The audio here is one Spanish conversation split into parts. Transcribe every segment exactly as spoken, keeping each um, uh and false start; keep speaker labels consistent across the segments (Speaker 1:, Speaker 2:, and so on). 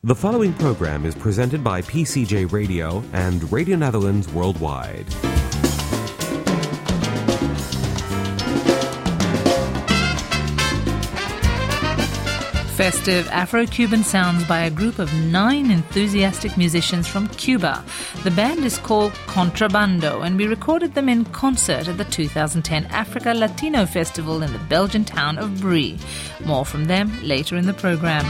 Speaker 1: The following program is presented by P C J Radio and Radio Netherlands Worldwide.
Speaker 2: Festive Afro-Cuban sounds by a group of nine enthusiastic musicians from Cuba. The band is called Contrabando, and we recorded them in concert at the two thousand ten Africa Latino Festival in the Belgian town of Brie. More from them later in the program.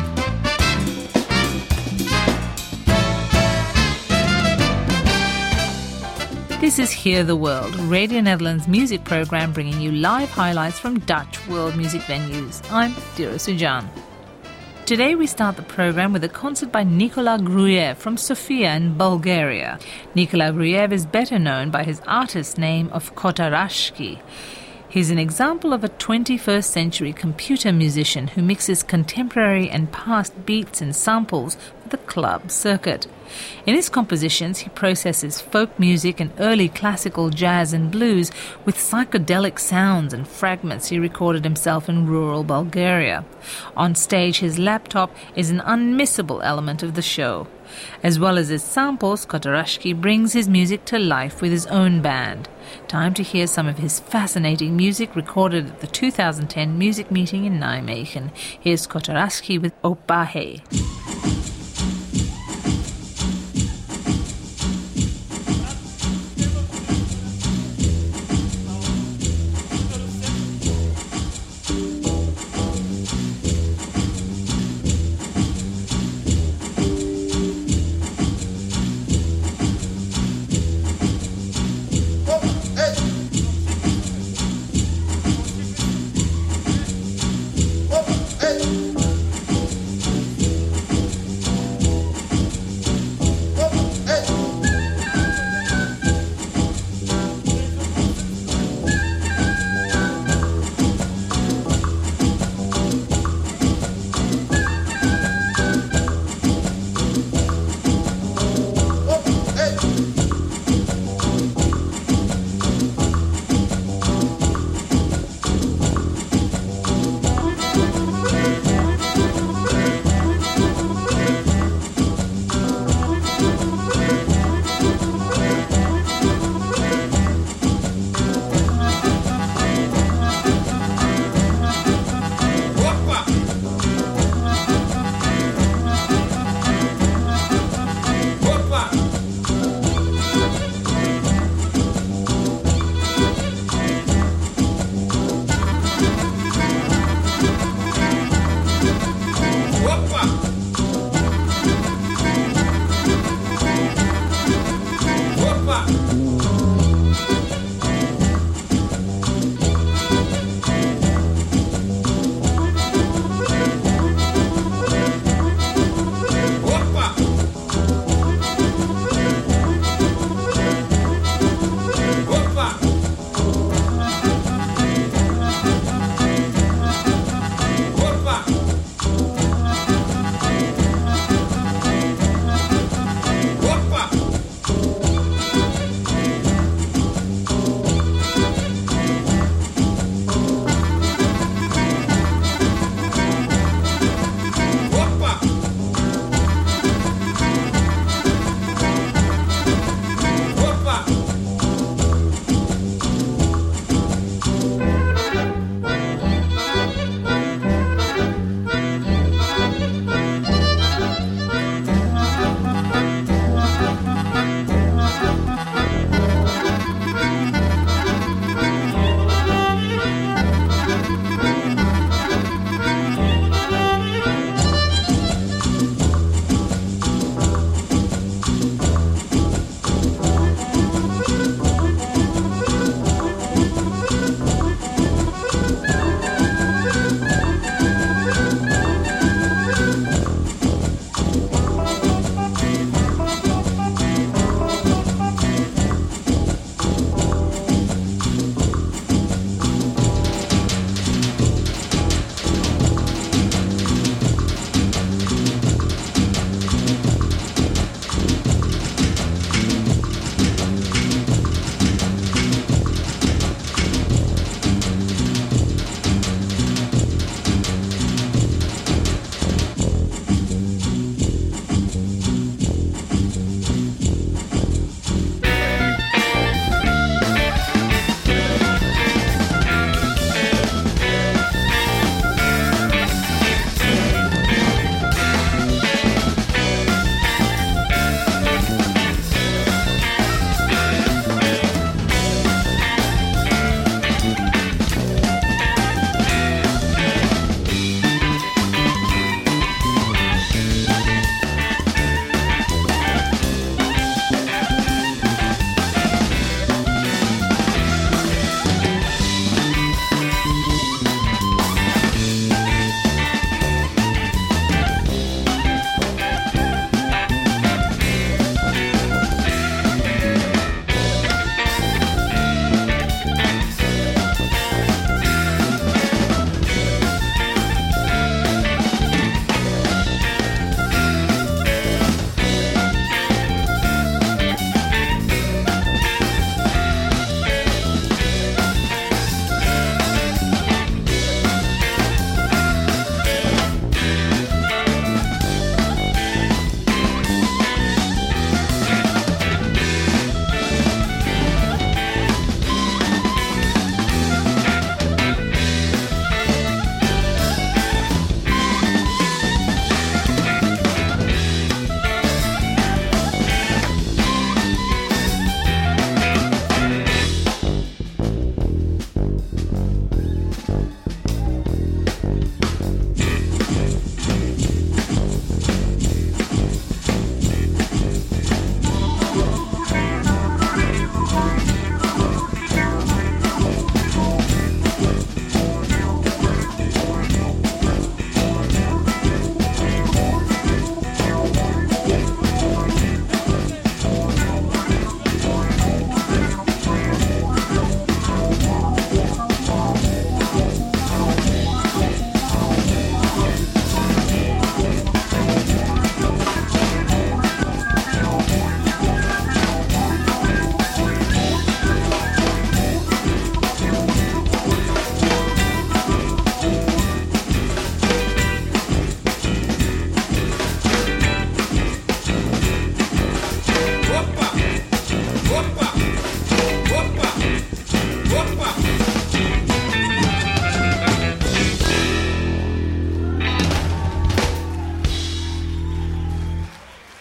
Speaker 2: This is Hear the World, Radio Netherlands music program bringing you live highlights from Dutch world music venues. I'm Dira Sujan. Today we start the program with a concert by Nikola Gruyev from Sofia in Bulgaria. Nikola Gruyev is better known by his artist name of Kotarashki. He's an example of a twenty-first century computer musician who mixes contemporary and past beats and samples for the club circuit. In his compositions, he processes folk music and early classical jazz and blues with psychedelic sounds and fragments he recorded himself in rural Bulgaria. On stage, his laptop is an unmissable element of the show. As well as his samples, Kotarashki brings his music to life with his own band. Time to hear some of his fascinating music recorded at the two thousand ten music meeting in Nijmegen. Here's Kotarashki with Opahe.
Speaker 3: Hey!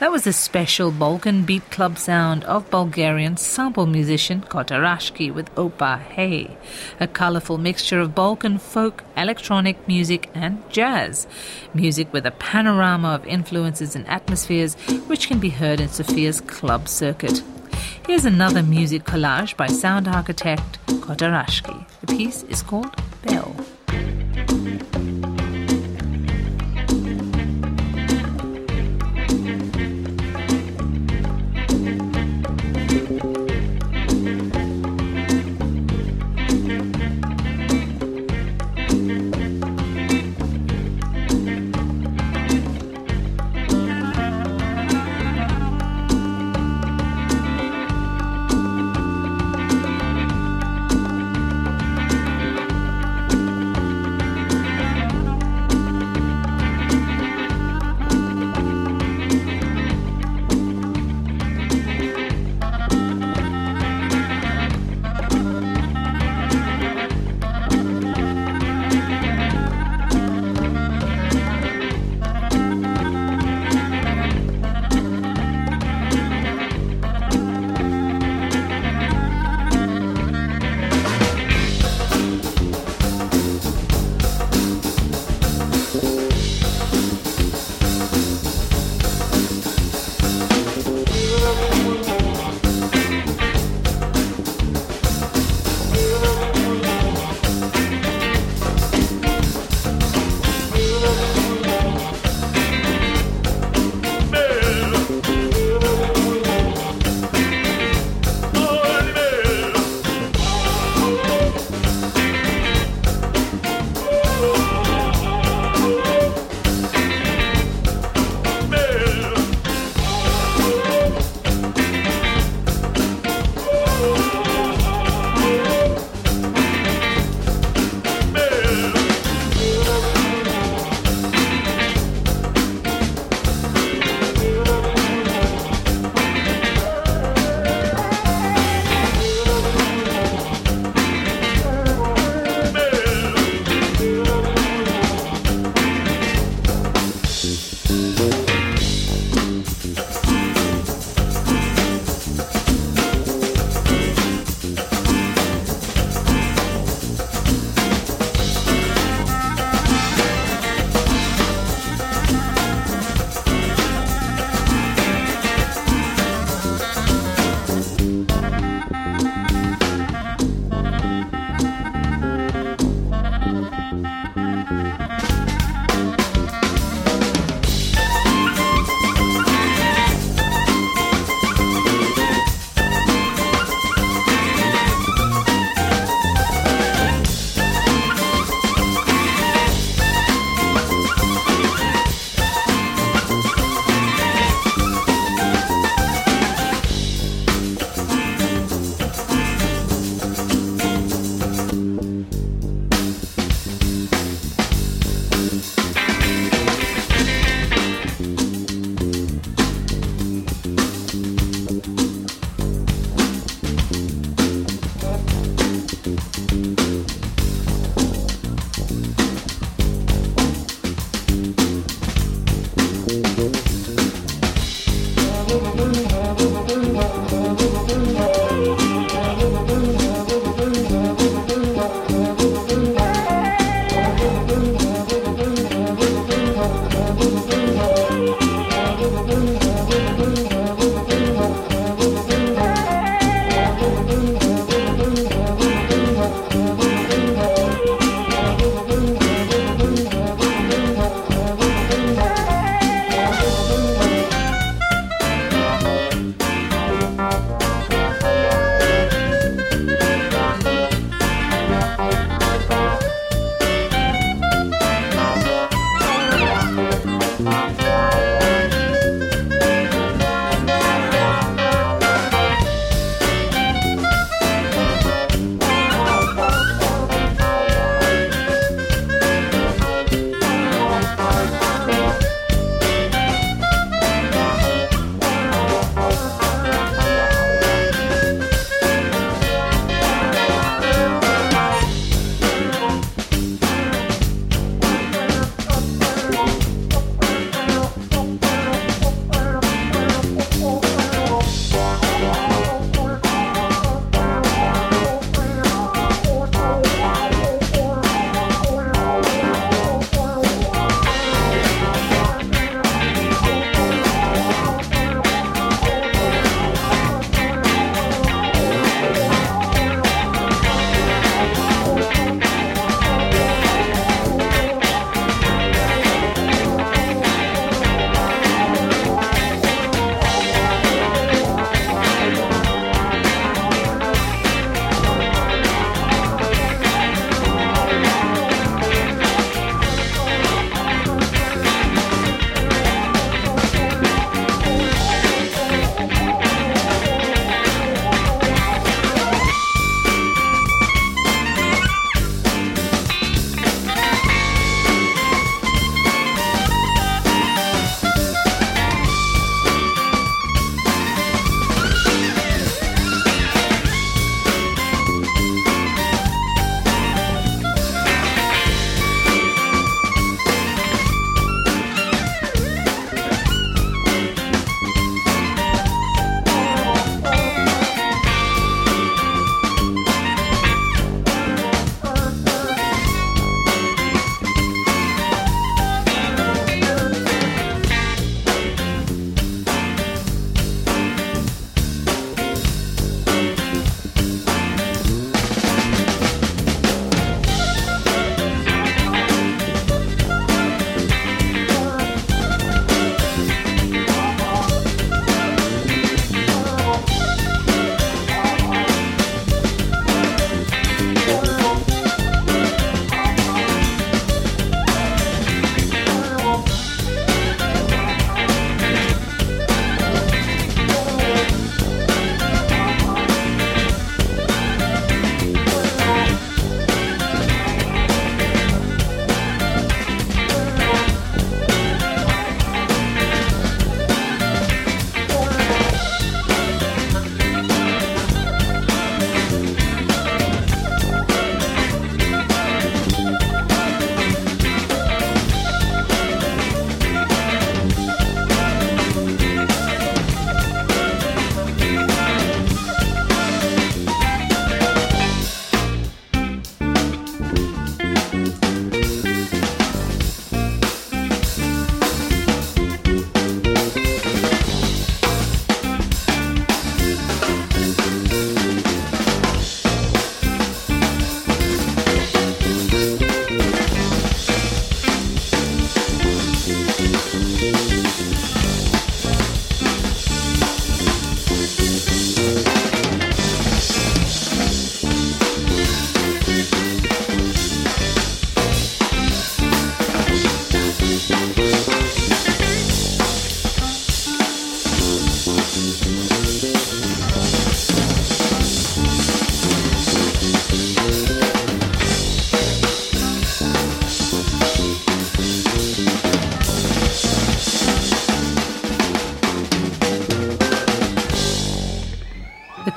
Speaker 2: That was the special Balkan beat club sound of Bulgarian sample musician Kotarashki with Opa Hey, a colourful mixture of Balkan folk, electronic music and jazz. Music with a panorama of influences and atmospheres which can be heard in Sofia's club circuit. Here's another music collage by sound architect Kotarashki. The piece is called Bell.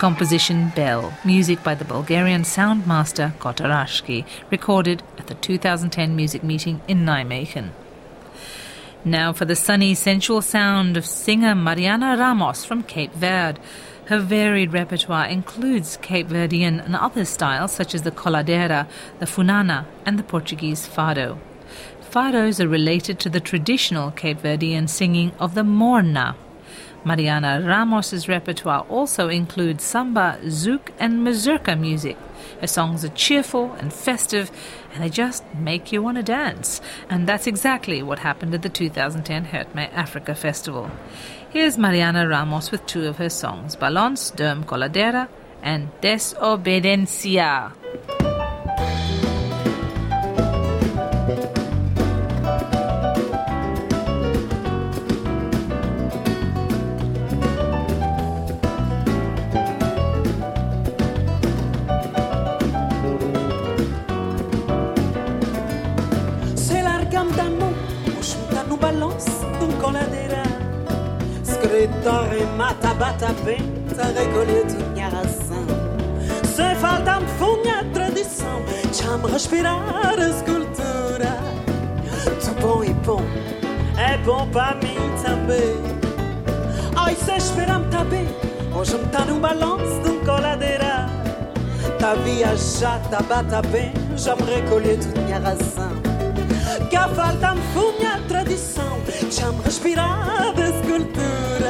Speaker 2: composition Bell, music by the Bulgarian sound master Kotarashki, recorded at the two thousand ten music meeting in Nijmegen. Now for the sunny, sensual sound of singer Mariana Ramos from Cape Verde. Her varied repertoire includes Cape Verdean and other styles such as the coladeira, the funana and the Portuguese fado. Fados are related to the traditional Cape Verdean singing of the morna. Mariana Ramos's repertoire also includes samba, zouk and mazurka music. Her songs are cheerful and festive, and they just make you want to dance. And that's exactly what happened at the two thousand ten Hertme Africa Festival. Here's Mariana Ramos with two of her songs, Balance, Derm Coladeira and Desobedencia.
Speaker 3: Escritório mata bata benta recolhido minha razão. Sem falta me funha a tradição, já-me respirar a escultura. Tu bom e bom, é bom para mim também. Ai, se espera-me tá bem, hoje me tá num balanço de um coladeira. Tá viajar, tá bata bem, já me recolhi tudo minha razão. Que a falta me funha a tradição, já me respirar a escultura.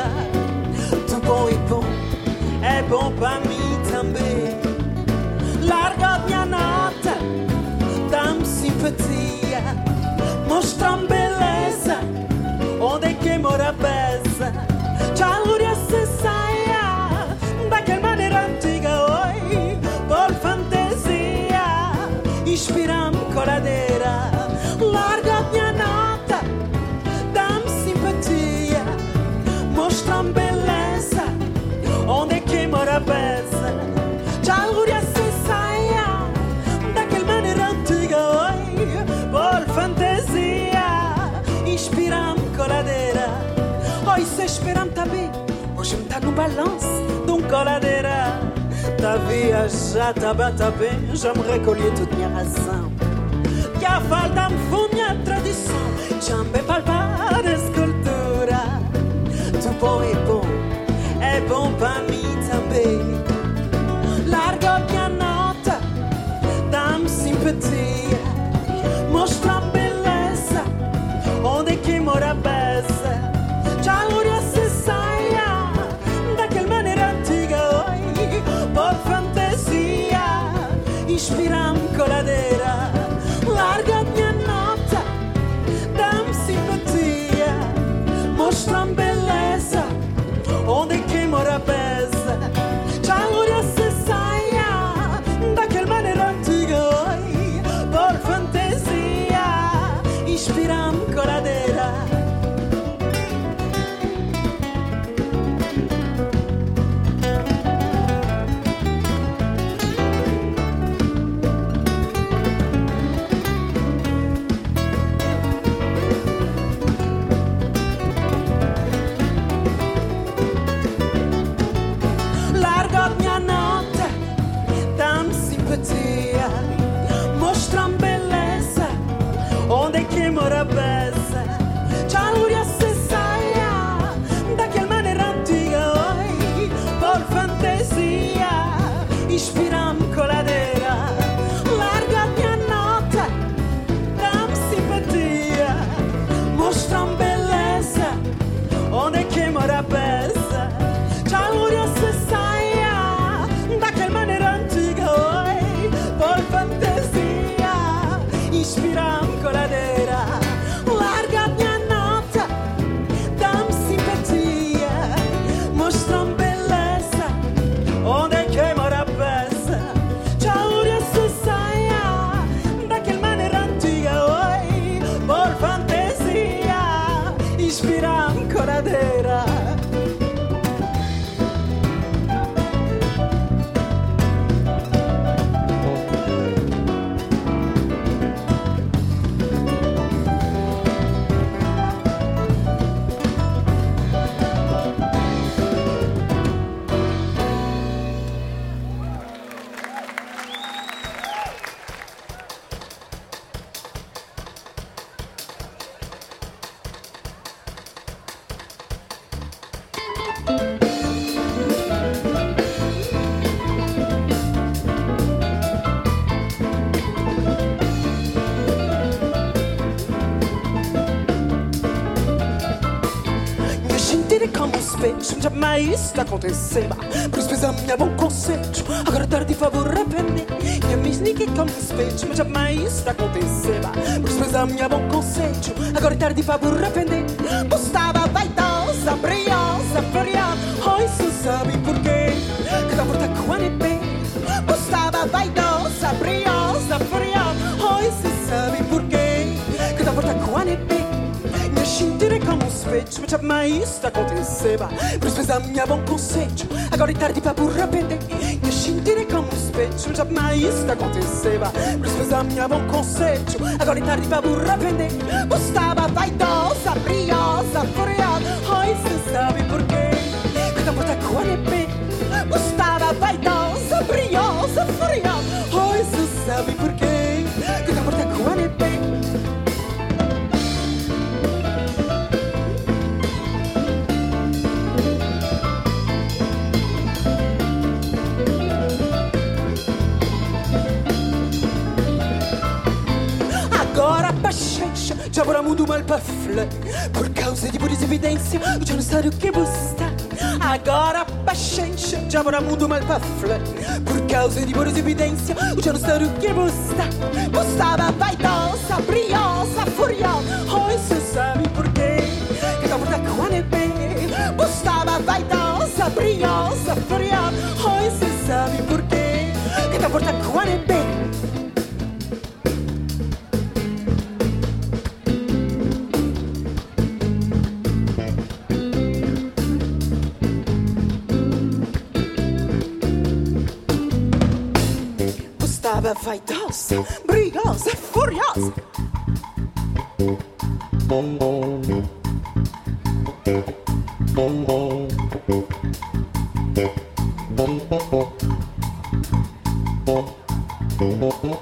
Speaker 3: Tu bom e bom, é bom para mim também. Larga a minha nota, dá-me simpatia, mostra-me beleza, onde é que mora a beza. Já luria se saia, daquela maneira antiga, oi, por fantasia, inspira-me coladeira. Larga a minha nota, dá-me simpatia, mostra-me beleza, onde é que mora a beza. Já luria se saia, daquela maneira antiga, oi, por fantasia, inspira-me coladeira. Oi, se espera-me tá bem, hoje me tá no balanço de um coladeira. Tá viajar, tá bata bem, já me recolhi tudo minha razão. Que a falta me funde a tradição, já me palpar a escultura. Tu bom e bom, é bom para mim também. Larga a minha nota, dá-me simpatia, mostra-me beleza, onde é que mora a beza. Já luria se saia, daquela maneira antiga, oi, por fantasia, inspira-me coladeira. Larga a minha nota, dá-me simpatia, mostra-me beleza, onde é que mora a beza. Já luria se saia, daquela maneira antiga, oi, por fantasia, inspira-me coladeira. Mostra-me beleza, onde é que mora a beza. Já luria se saia, daquela maneira antiga, oi, por fantasia, inspira-me coladeira. Larga a minha nota, dá-me simpatia, mostra-me beleza, onde é que mora a beza. Já luria se saia, daquela maneira antiga, oi, por fantasia, inspira-me coladeira. Larga a minha nota, dá-me simpatia, mostra-me beleza, onde é que mora a beza. Já luria se saia, daquela maneira antiga, oi, por fantasia, inspira-me coladeira. Não jamais aconteceva. Prospesa minha bom conceito. Agora tarde fa vorrei arrepender. Minha misnica come um specie. Mas jamais aconteceva. Prospesa minha bom conceito. Agora tarde fa vorrei arrepender. Postava vaidosa, briosa, furiosa. Oi, se sabe porquê. Cada volta com a neve. Postava vaidosa, briosa, furiosa. Oi, se sabe porquê. Cada volta com a neve. Scintille come un specchio, ma jamais aconteceva. Per spesa mia buon consiglio, agora è tardi per pur rapende. Mi scintille come un specchio, ma jamais aconteceva. Per spesa mia buon consiglio, agora è tardi per pur rapende. Postava vaidosa, briosa, furiosa. Oi, se sabe porquê. Cada volta com a neve. Postava vaidosa, briosa, furiosa. Oi, se sabe porquê. Cada volta com a neve. Já vorrà mundo mal per fle. Por causa di buona evidenza, o giorno stato che busta. Agora paciência, já vorrà mundo mal per fle. Por causa di buona evidenza, o giorno stato che busta. Bustava vaidosa, briosa, furiosa. Oi, se sabe porquê. Que da volta com a neve. Bustava vaidosa, briosa, furiosa. Oi, se sabe porquê. Que da volta com a neve. Vaidosa, briosa, furiosa. Bom, bom. Bom, bom. Bom, bom. Bom, bom.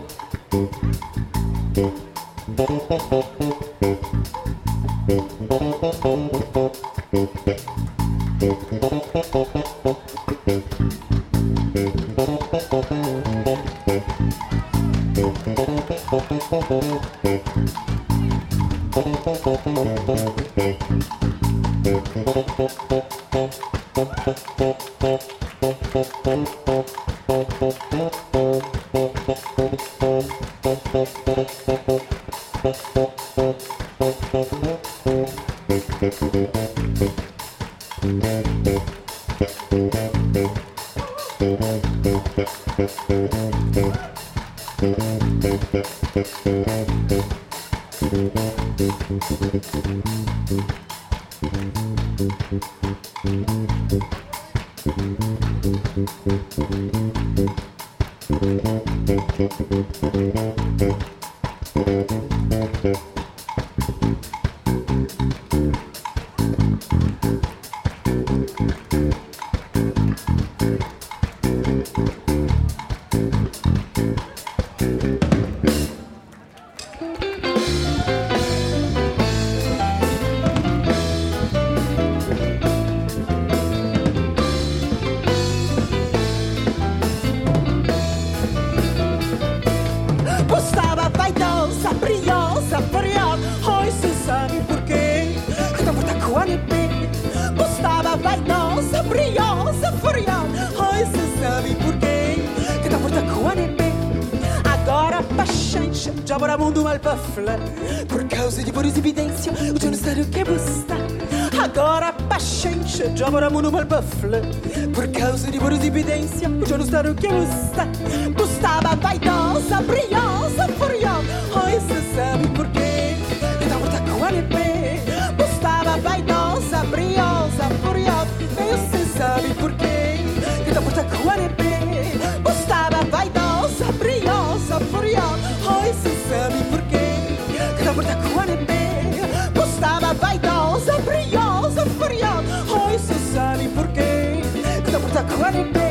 Speaker 3: Por causa di buona evidenza, o giorno stato che busta. Agora paciência, já vorrà mundo mal per fle. Por causa di buona evidenza, o giorno stato che busta. Bustava vaidosa, briosa, furiosa. Oi, se sabe porquê. Que da volta com a neve. Bustava vaidosa, briosa, furiosa. E se sabe porquê. Que da volta com a neve. Bustava vaidosa, briosa, furiosa. Oi, se sabe porquê. Da volta com a neve. Postava vaidosa, briosa, furiosa. Oi, se sabe porquê. Da volta com a neve.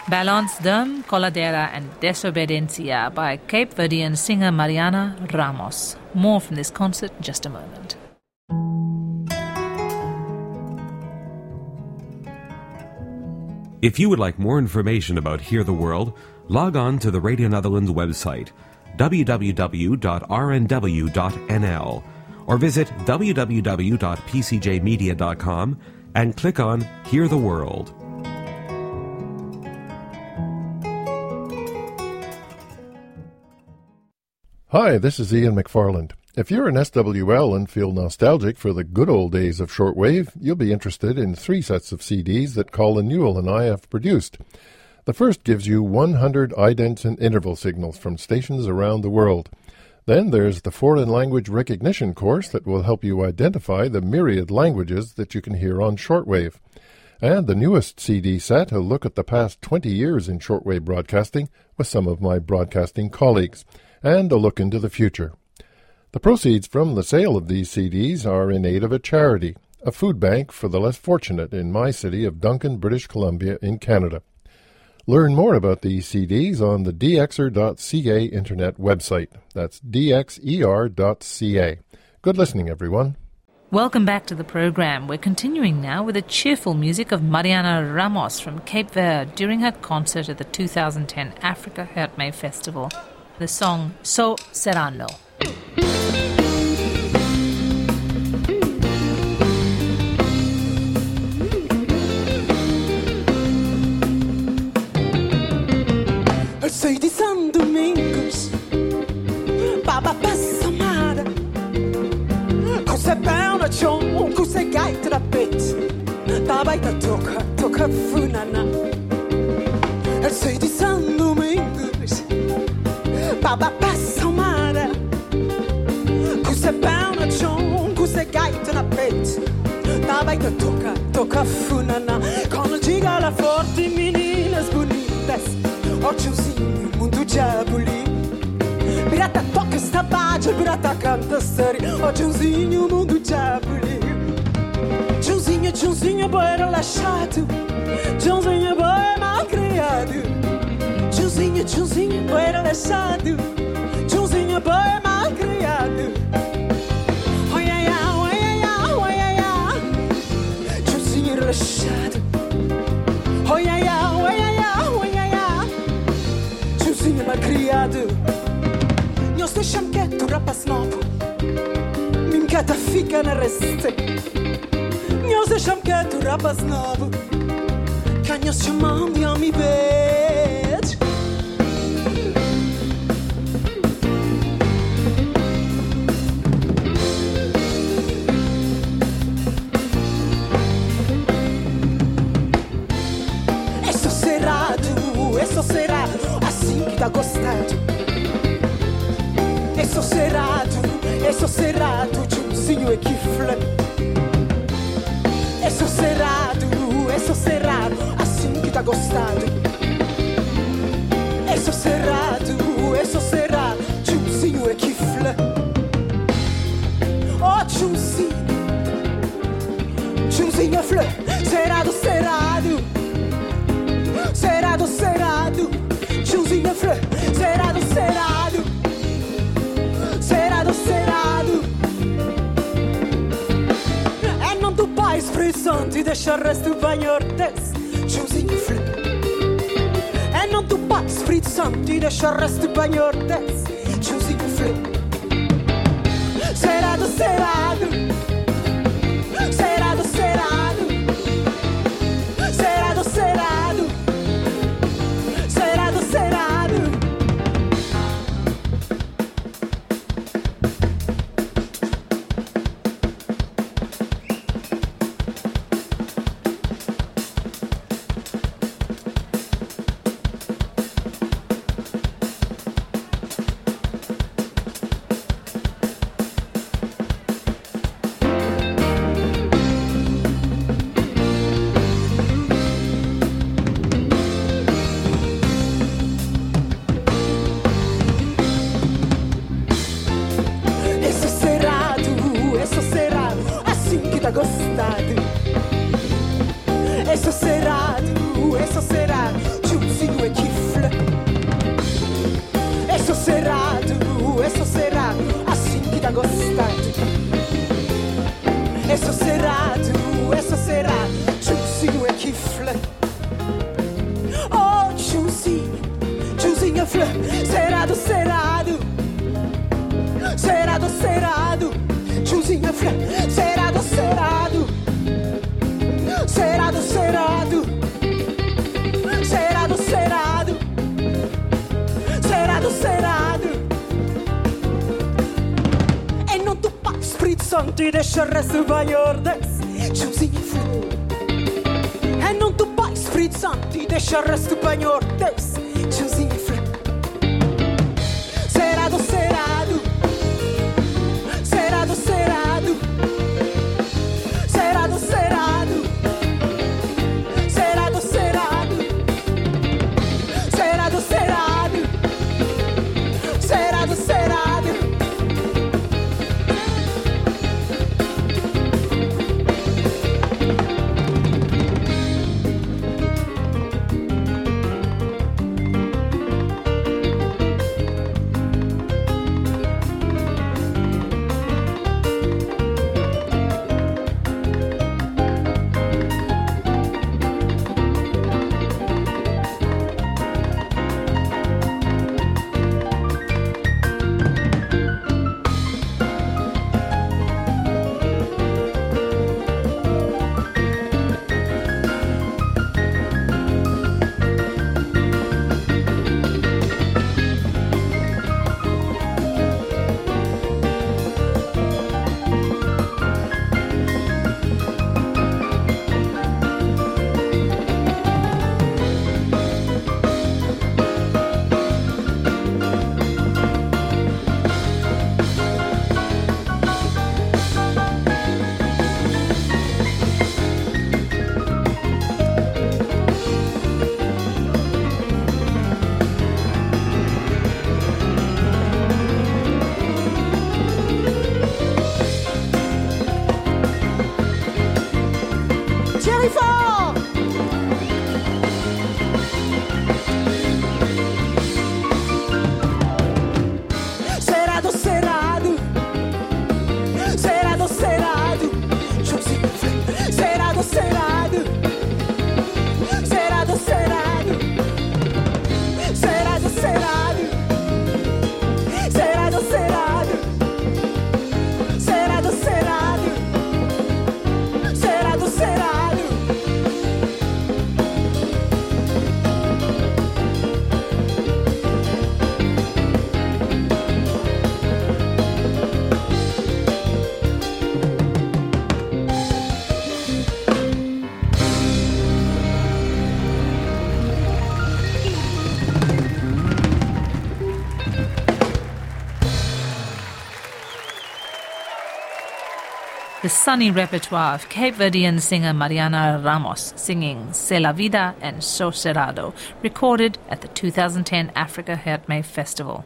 Speaker 2: Balance Dum, Coladera and Desobediencia by Cape Verdean singer Mariana Ramos. More from this concert in just a moment.
Speaker 1: If you would like more information about Hear the World, log on to the Radio Netherlands website, w w w dot r n w dot n l, or visit w w w dot p c j media dot com and click on Hear the World.
Speaker 4: Hi, this is Ian McFarland. If you're an S W L and feel nostalgic for the good old days of shortwave, you'll be interested in three sets of C Ds that Colin Newell and I have produced. The first gives you one hundred idents and interval signals from stations around the world. Then there's the Foreign Language Recognition course that will help you identify the myriad languages that you can hear on shortwave. And the newest C D set, a look at the past twenty years in shortwave broadcasting with some of my broadcasting colleagues, and a look into the future. The proceeds from the sale of these C Ds are in aid of a charity, a food bank for the less fortunate in my city of Duncan, British Columbia in Canada. Learn more about these C Ds on the d x er dot c a internet website. That's d x e r dot c a. Good listening, everyone.
Speaker 2: Welcome back to the program. We're continuing now with the cheerful music of Mariana Ramos from Cape Verde during her concert at the two thousand ten Africa Heartmay Festival. The song So Serrano.
Speaker 3: El seis de San Domingos, Baba passa amada, com se perna chão, com se gaita da pet, da baita toca, toca funana. El seis de San Domingos, Baba passa amada, com se perna chão, com se gaita da pet, da baita toca, toca funana. Quando diga lá forte, meninas bonitas, ó tiozinho, mundo diaboli. Pirata toca esta bade, pirata canta sério, ó tiozinho, mundo diaboli. Tiozinho, tiozinho, boi relaxado, tiozinho, boi mal criado. Tiozinho, tiozinho, boi relaxado, tiozinho, boi mal criado. Oiaiá, oiaiá, oiaiá, tiozinho relaxado. Oiaiá, oiaiá, oiaiá, tiozinho mal criado. Nós deixam quieto, rapaz novo, mincata fica na reste. Nós deixam quieto, rapaz novo, canhos chamam de homem beijo. É só cerrado, é só cerrado, assim que tá gostado. É só cerrado, é só cerrado, tiozinho é que flã. É só cerrado, é só cerrado, assim que tá gostado. É só cerrado, é só cerrado, tiozinho é que flã. Oh, tiozinho, tiozinho é flã. Cerrado, cerrado, cerrado, cerrado, tiozinho é flã. Cerrado, cerrado, cerrado, cerrado. É não do pai espreitante e deixa o resto banhar des. Tiozinho flã. É não do pai espreitante e deixa o resto banhar des. Tiozinho flã. Cerrado, cerrado, cerrado, cerrado, cerrado, cerrado, cerrado, cerrado. Gostado. É só cerrado, é só cerrado, tiozinho é kifle. É socerrado, é socerrado, assim que dá gostado. É socerrado, é socerrado, tiozinho é kifle. Oh, tiozinho, tiozinho é flor, cerado, cerado. Cerado, cerado, tiozinho é flor, cerado, cerado. Cerado, cerado. Cerado, cerado. Cerado, cerado. E non tu pa sprizzanti deixa il resto bagnordes, tiozinho é flor. E non tu pa sprizzanti deixa il resto bagnordes, tiozinho é flor. Cerado, cerado. Cerado, cerado. Cerado, cerado. Cerado, cerado. Cerado, cerado. Cerado, cerado.
Speaker 2: The sunny repertoire of Cape Verdean singer Mariana Ramos singing Se la Vida and Socerrado, recorded at the two thousand ten Africa Heartmay Festival.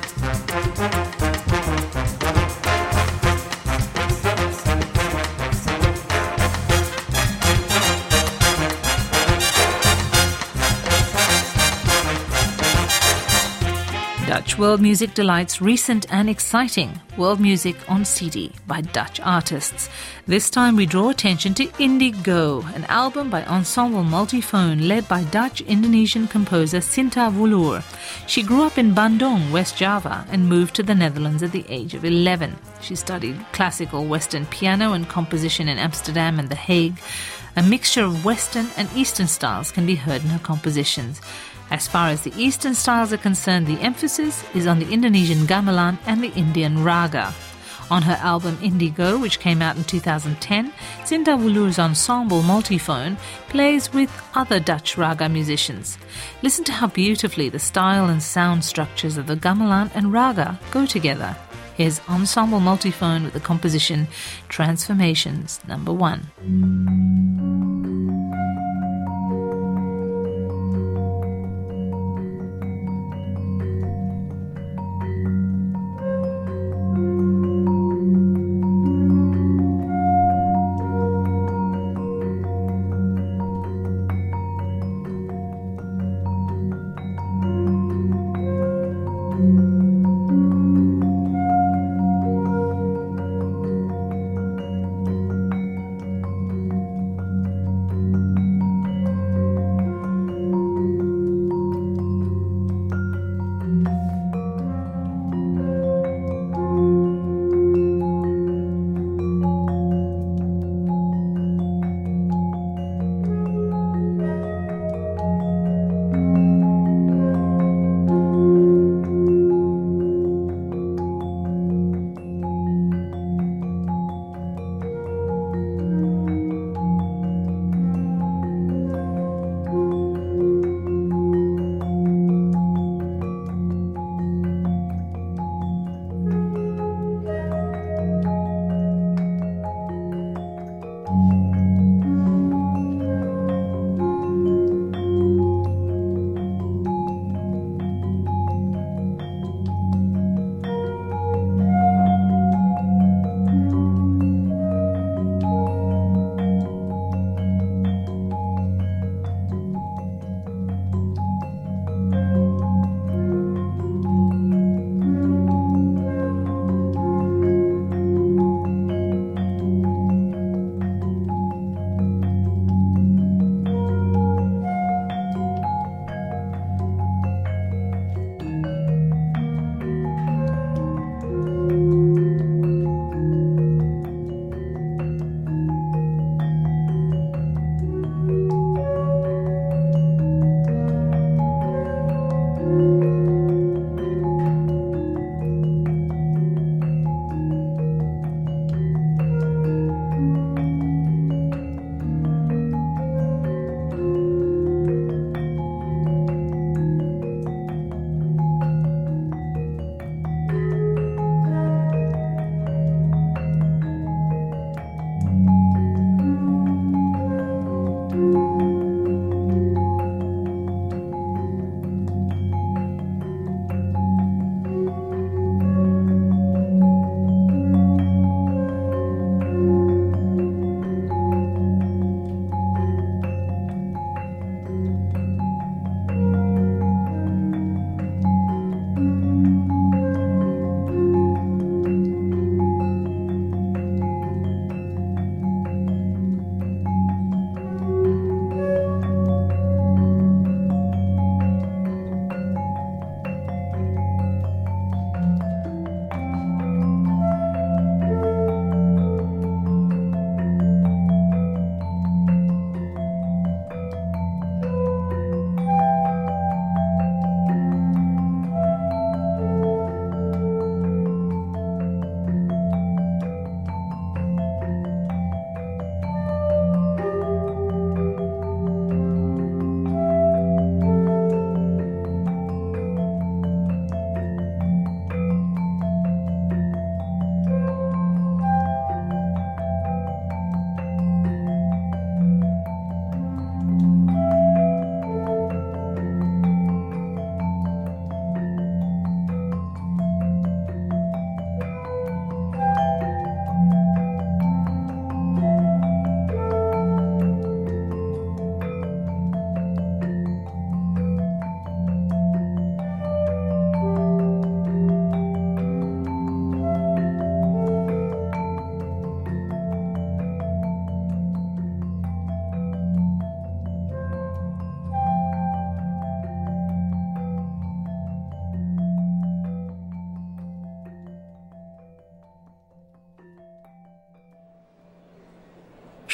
Speaker 2: Dutch World Music delights recent and exciting world music on C D by Dutch artists. This time we draw attention to Indigo, an album by Ensemble Multiphone led by Dutch-Indonesian composer Sinta Wulur. She grew up in Bandung, West Java, and moved to the Netherlands at the age of eleven. She studied classical Western piano and composition in Amsterdam and The Hague. A mixture of Western and Eastern styles can be heard in her compositions. As far as the Eastern styles are concerned, the emphasis is on the Indonesian gamelan and the Indian raga. On her album Indigo, which came out in two thousand ten, Sinta Wulur's ensemble Multiphone plays with other Dutch raga musicians. Listen to how beautifully the style and sound structures of the gamelan and raga go together. Here's Ensemble Multiphone with the composition Transformations Number One.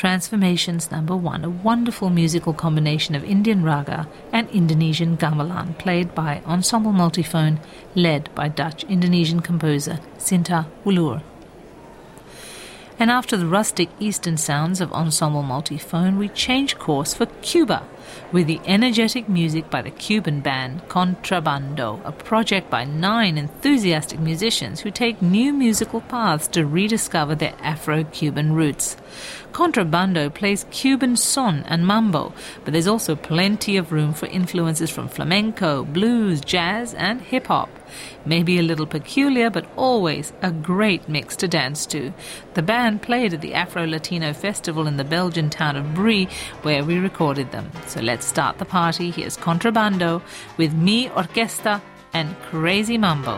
Speaker 2: Transformations number one, a wonderful musical combination of Indian raga and Indonesian gamelan, played by Ensemble Multiphone, led by Dutch-Indonesian composer Sinta Wulur. And after the rustic eastern sounds of Ensemble Multiphone, we change course for Cuba with the energetic music by the Cuban band Contrabando, a project by nine enthusiastic musicians who take new musical paths to rediscover their Afro-Cuban roots. Contrabando plays Cuban son and mambo, but there's also plenty of room for influences from flamenco, blues, jazz, and hip-hop. Maybe a little peculiar, but always a great mix to dance to. The band played at the Afro-Latino Festival in the Belgian town of Brie, where we recorded them. So let's start the party. Here's Contrabando with Mi Orquesta and Crazy Mambo.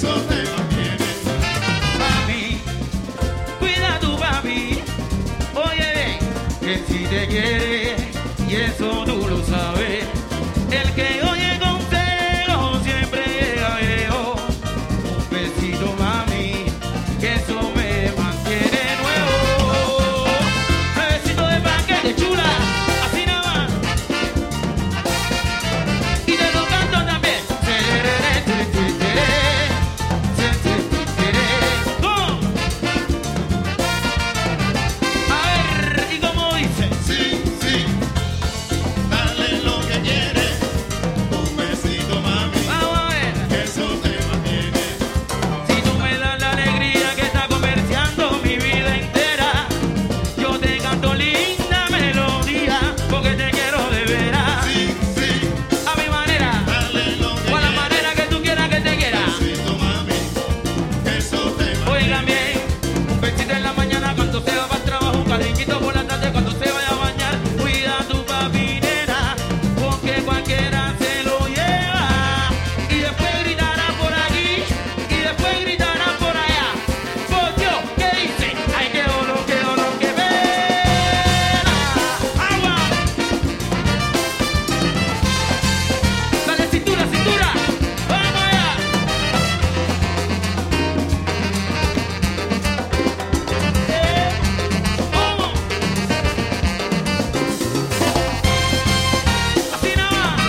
Speaker 5: eso te mantiene. Papi, cuida tu papi. Oye, que si te quiere, y eso tú lo sabes. El que oye consejo siempre llega viejo. Un besito, mami, que eso me mantiene nuevo. Un besito de paquete chula, así nada más. Y te lo canto también. ¿Cómo? A ver, ¿y cómo dice? Sí, sí, dale lo que quieres. Un besito, mami, vamos a ver, que eso te mantiene. Si tú me das la alegría que está comerciando mi vida entera, yo te canto linda melodía, porque te quiero de veras. Sí, sí, a mi manera, dale lo que o a la manera que tú quieras que te quiera. Un besito, mami, que eso te mantiene. Oigan bien, un besito en la mañana cuando se va para el trabajo, un cariñito por la tarde cuando se vaya a bañar. Cuida a tu papi, nena, porque cualquiera se lo lleva. Y después gritará por aquí, y después gritará por allá. Por Dios, ¿qué dice? Ay, qué oro, qué oro, qué pena. Agua. Dale cintura, cintura. Vamos allá. Eh, ¿cómo? Así nada más.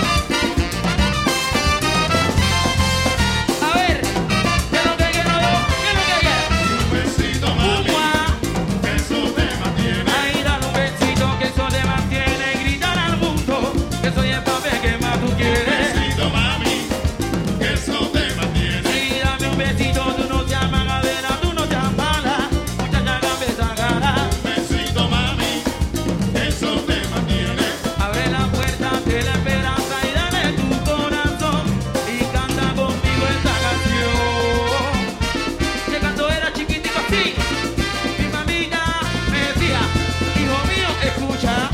Speaker 5: A ver, ¿qué es lo que quiero yo? ¿Qué es lo que quiero? Un besito, mami, que eso te mantiene. Ay, dale un besito, que eso te mantiene. Gritar al mundo, que soy el papel que más tú quieres. Un besito, mami, que eso te mantiene. Sí, dame un besito, tú no seas magadera, tú no seas mala. Muchacha, dame esa cara. Un besito, mami, que eso te mantiene. Abre la puerta de la esperanza y dale tu corazón y canta conmigo esta canción. Que cuando era chiquitico así, mi mamita me decía, hijo mío, escucha.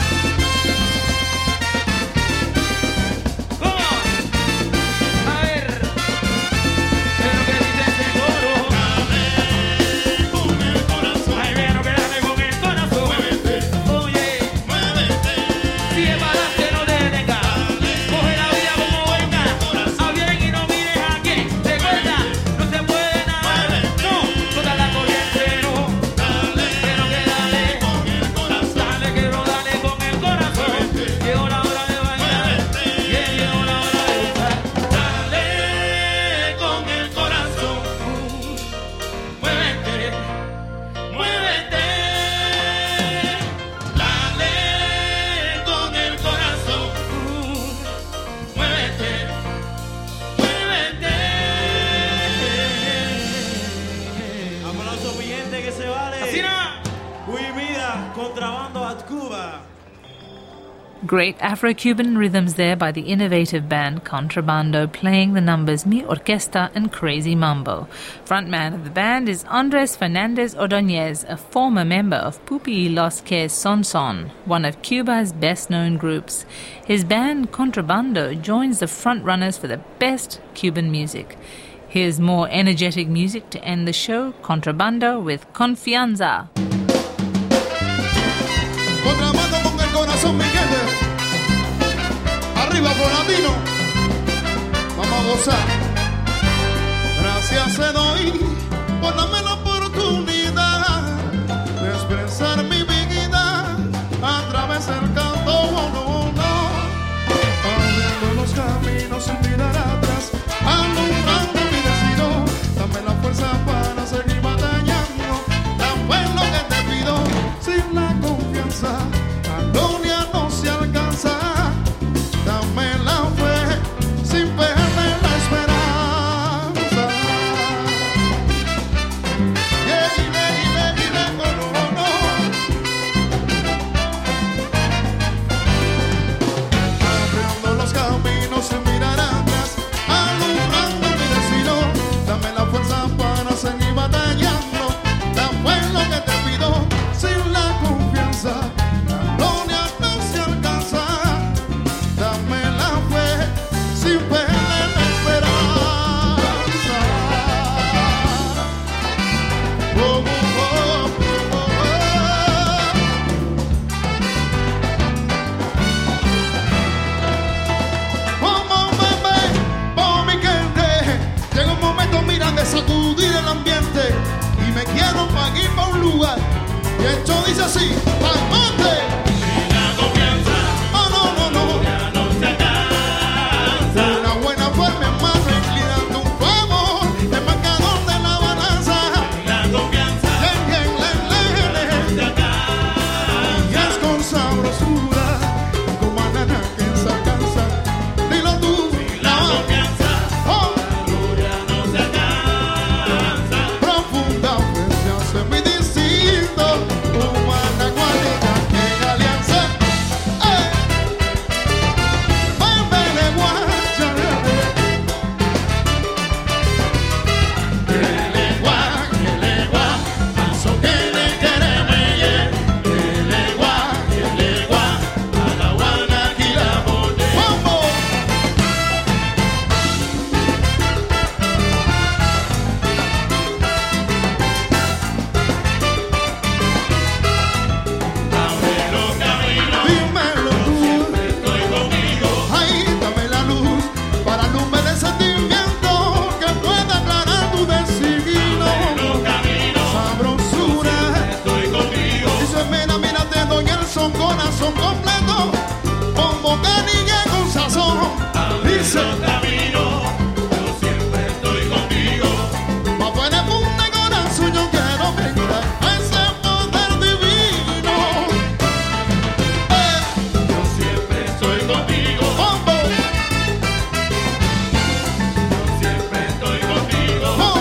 Speaker 5: ¿Cómo? A ver, ¿qué es lo que dice ese coro? Dale con el corazón. Ay, pero que dale con el corazón. Muévete, oye, muévete. Si es para adelante, no te detengas. Coge la vida como venga. A bien y no mires a quién. Recuerda, no se puede nada. No, toda la corriente no. Dale, pero que dale con el corazón. Dale, que no dale con el corazón. Llegó la hora de bailar. Yeah, llegó la hora de gozar. Dale con el corazón. Muévete, muévete. Dale con el corazón. Muévete, muévete.
Speaker 6: Aplauso brillante que se vale.
Speaker 5: Así nada.
Speaker 6: Uy, mira, contrabando at Cuba.
Speaker 2: Great Afro-Cuban rhythms there by the innovative band Contrabando, playing the numbers Mi Orquesta and Crazy Mambo. Frontman of the band is Andres Fernandez Ordóñez, a former member of Pupi y Los Que Son Son, one of Cuba's best-known groups. His band Contrabando joins the frontrunners for the best Cuban music. Here's more energetic music to end the show, Contrabando with Confianza.
Speaker 5: Contrabando con el corazón, mi gente. Arriba, Latino. Vamos a gozar. Gracias te doy por darme la oportunidad de expresar mi vida a través del canto. Oh, no, no. Abriendo los caminos sin mirar atrás, alumbrando mi destino. Dame la fuerza para seguir batallando. Dame lo que te pido. Sin la confianza, la gloria no se alcanza. Dame la fe, sin perder la esperanza. así, al monte.
Speaker 7: La confianza
Speaker 5: Oh, no, no, no.
Speaker 7: ya no se alcanza.
Speaker 5: Una buena forma, hermano, inclinando un favor, el marcador de la balanza.
Speaker 7: La confianza
Speaker 5: Len, len, len, len, len.
Speaker 7: se alcanza.
Speaker 5: Y es con sabrosura, con banana que se alcanza. Dilo tú,
Speaker 7: La confianza
Speaker 5: oh,
Speaker 7: ya no se alcanza.
Speaker 5: profunda fe se hace muy distinto. Humana cualidad que en alianza. ¡Eh! Bámbele, guacha,
Speaker 7: Legua, que legua, paso que le queremeye. Que legua, que legua, a la guanaquila bote.
Speaker 5: ¡vamos!
Speaker 7: Abre los caminos,
Speaker 5: Dímelo tú.
Speaker 7: estoy conmigo.
Speaker 5: Ay, dame la luz para alumbrar el sentimiento que pueda aclarar tu destino.
Speaker 7: Los caminos,
Speaker 5: Sabrosura.
Speaker 7: estoy conmigo.
Speaker 5: Dice, mira, mira, te doy el son, corazón completo. Con boca niña con sazón. Dice,
Speaker 7: Los caminos, yo siempre estoy contigo.
Speaker 5: pa' fuera punta y corazón yo quiero brindar a ese poder divino. Eh,
Speaker 7: Yo siempre estoy contigo.
Speaker 5: bombo,
Speaker 7: Yo siempre estoy contigo.
Speaker 5: oh,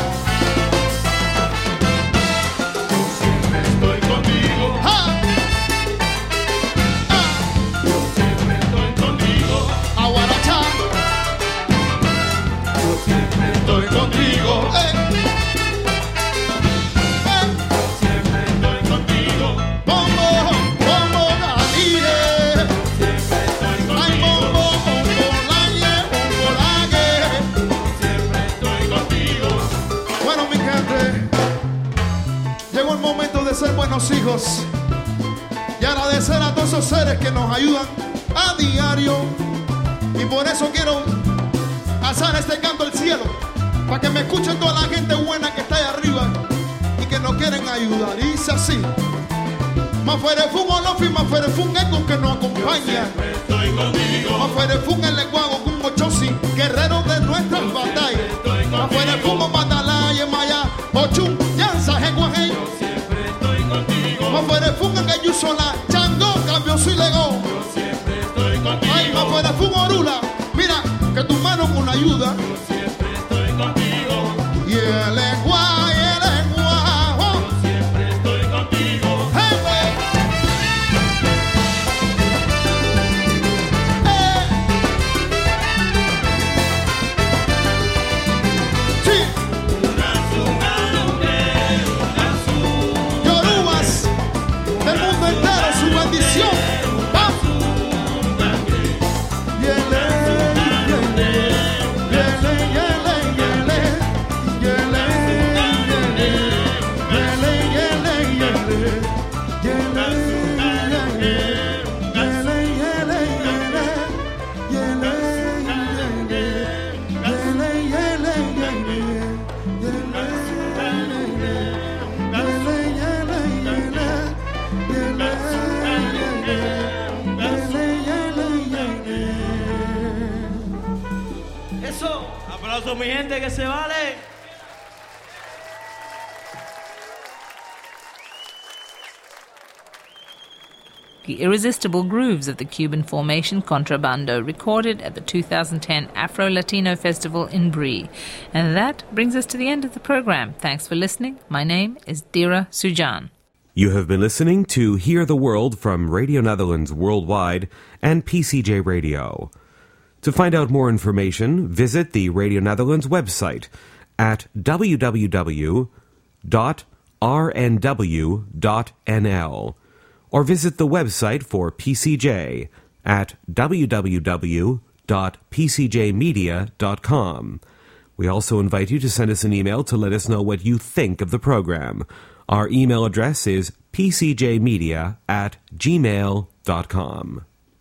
Speaker 7: Siempre estoy contigo.
Speaker 5: ja, ah,
Speaker 7: Yo siempre estoy contigo.
Speaker 5: aguarachá,
Speaker 7: Yo siempre estoy contigo.
Speaker 5: eh, eh.
Speaker 7: Siempre estoy contigo.
Speaker 5: Bombo, bombo, galile.
Speaker 7: Siempre estoy
Speaker 5: Ay,
Speaker 7: contigo.
Speaker 5: bombo, bombo, laye, bombo, lague.
Speaker 7: Siempre estoy contigo.
Speaker 5: Bueno, mi gente, llegó el momento de ser buenos hijos y agradecer a todos esos seres que nos ayudan a diario. Y por eso quiero alzar este canto al cielo, para que me escuchen toda la gente buena que está ahí arriba y que nos quieren ayudar. Y dice así: más fuere fun olofi, más fuere fun eco que nos acompaña.
Speaker 7: Estoy contigo.
Speaker 5: Más fuere fun el lenguago con mochosi, guerreros de nuestras batallas. Más fuere fun con batalaya, maya, ochun, yanza, jeguajey.
Speaker 7: Siempre estoy contigo.
Speaker 5: Más fuere fun en el sola, chango, cambio si legó.
Speaker 7: Siempre estoy contigo.
Speaker 5: Ay, más fuere fun orula, mira que tu mano con ayuda.
Speaker 7: Siempre estoy contigo.
Speaker 5: Y el lenguaje, y el lenguaje.
Speaker 7: Siempre estoy contigo.
Speaker 5: Hey, wey. Eh. Sí. Yorubas del mundo entero, su bendición. Vamos. Yele, yele, yele, yele, yele, yele, yele, yele, yele, yele, yele, yele, yele, yele,
Speaker 6: Eso. Aplausos, mi gente, que se vale.
Speaker 2: The irresistible grooves of the Cuban formation Contrabando, recorded at the two thousand ten Afro-Latino Festival in Brie. And that brings us to the end of the program. Thanks for listening. My name is Dira Sujan.
Speaker 1: You have been listening to Hear the World from Radio Netherlands Worldwide and P C J Radio. To find out more information, visit the Radio Netherlands website at w w w dot r n w dot n l or visit the website for P C J at w w w dot p c j media dot com. We also invite you to send us an email to let us know what you think of the program. Our email address is p c j media at gmail dot com.